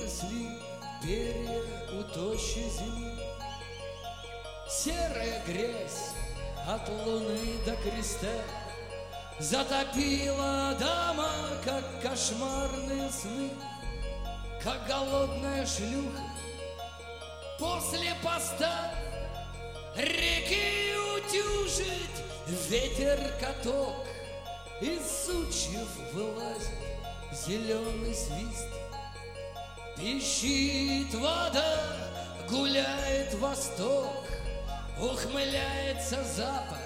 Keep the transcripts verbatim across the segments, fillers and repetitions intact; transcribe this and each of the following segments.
выросли перья у тощей земли. Серая грязь от луны до креста затопила дома, как кошмарные сны, как голодная шлюха после поста реки утюжит ветер-каток. Из сучьев вылазит зеленый свист, пищит вода, гуляет восток, ухмыляется запад,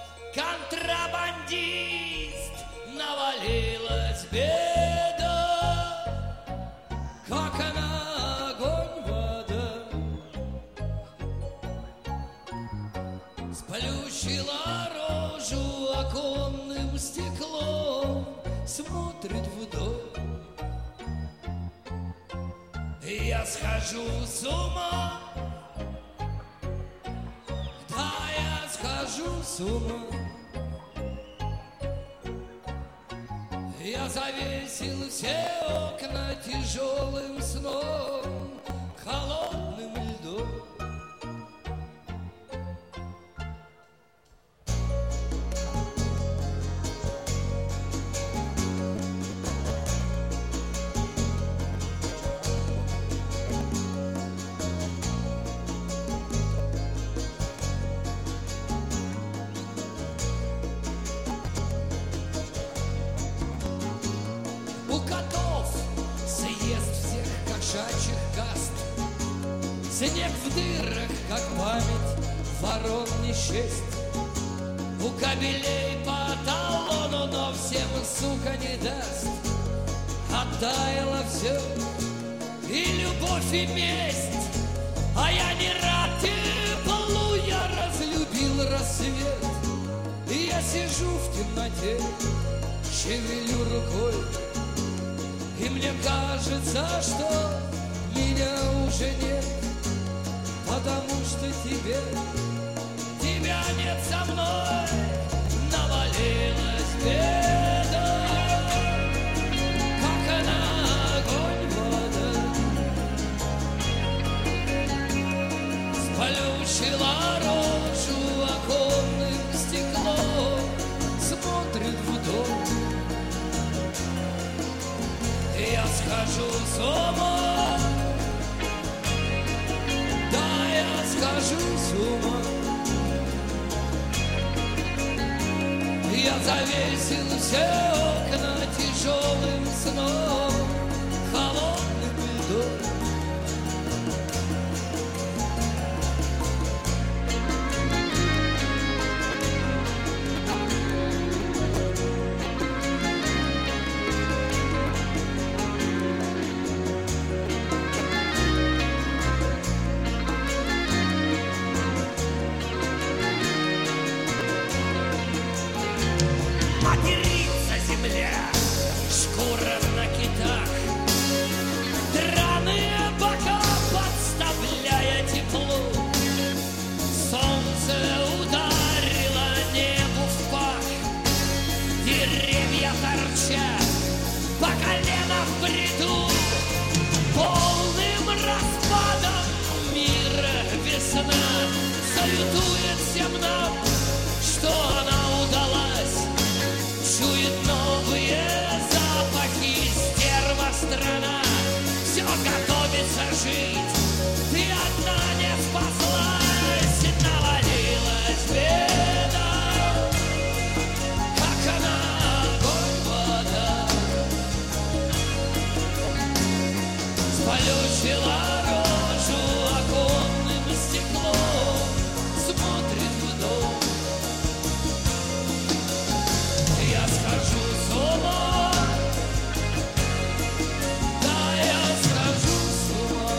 контрабандист. Навалилась беда, как она огонь, вода, сплющила рожу оконным стеклом, смотрит в дом. Я схожу с ума, да, я схожу с ума. Я завесил все окна тяжелым сном, холодным льдом. Снег в дырах, как память ворон не счесть. У кабелей по талону, но всем, сука, не даст. Оттаяло все, и любовь, и месть. А я не рад теплу, я разлюбил рассвет. И я сижу в темноте, шевелю рукой, и мне кажется, что меня уже нет. Потому что тебе, тебя нет со мной. Навалилась беда, как она огонь, вода, сплющила рожу оконным стеклом, смотрит в дом. Я схожу с ума, схожу с ума. Я завесил все окна тяжелым сном, холодным льдом. Шкура на китах, драные бока подставляя теплу. Солнце ударило небу в пах, деревья торчат по колено в бреду. Полным распадом мира весна салютует всем нам, что она удалась. Чует новые запахи стерва страна, все готовится жить, ты одна не спаслась. Навалилась беда, как она огонь, вода, сплющила рожу оконным стеклом, смотрит в дом. Я схожу с ума, да, я схожу с ума.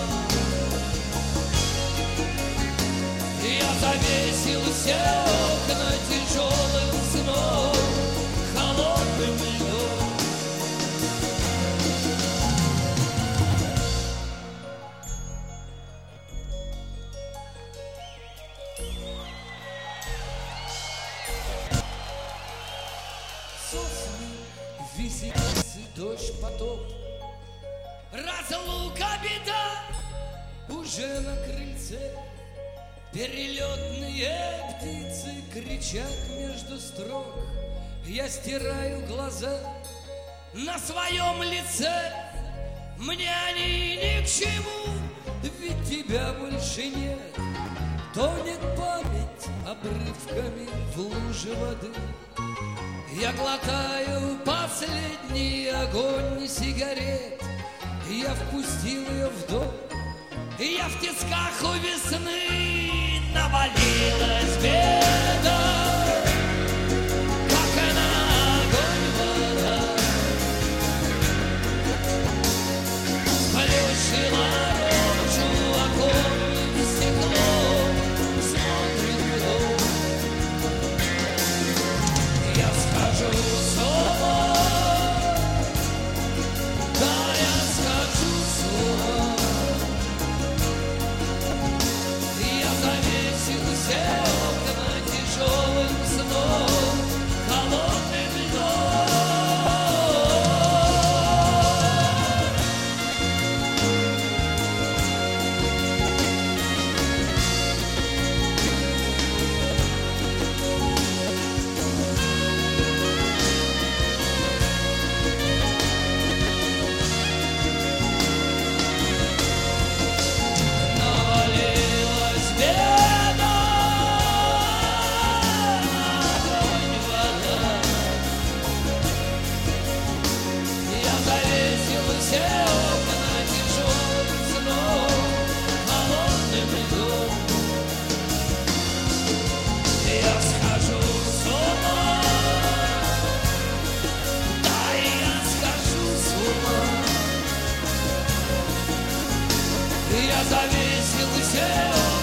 Я завесил все окна тяжелым сном, холодным льдом. Сосны, висельницы, дождь, потоп, Разлука беда уже на крыльце. Перелетные птицы кричат между строк. Я стираю глаза на своем лице. Мне они ни к чему, ведь тебя больше нет. Тонет память обрывками в луже воды. Я глотаю последний огонь сигарет. Я впустил ее в дом. Я в тисках у весны. Навалилась беда, как на огонь вода. Сплющила рожу оконным стеклом. Смотрит в дом. Я схожу с ума. Да, я схожу с ума. Я завесил все окна тяжелым сном, холодным льдом. Навалилась беда, огонь вода. Я завесил все окна тяжелым сном, холодным льдом. Я схожу с ума, да, я схожу с ума. Я завесил все